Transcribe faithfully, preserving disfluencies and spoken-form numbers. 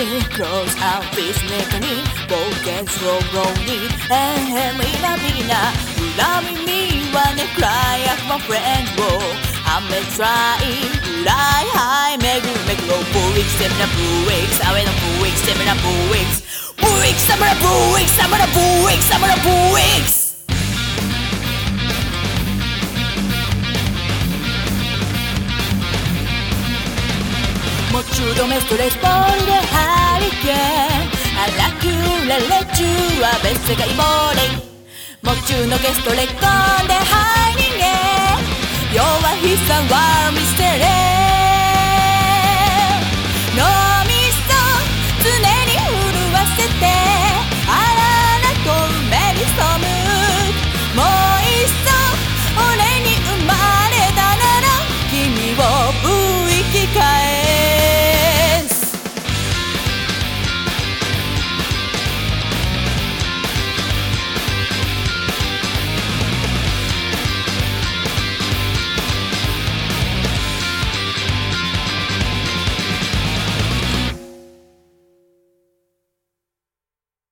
に Close out this ネタに冒険スローローにえーみんなみんな裏耳はね Cry up my friends を I'm a try 裏いはいめぐめぐろ ブーイックセミナーブーイックサウェイのブーイックセミナーブーイックブーイックサムラブーイックサムラブーイックサムラブーイックもちゅうどめストレスボールでハリケーン荒く揺れれ中は別世界ボーリンもちゅうのゲストレコー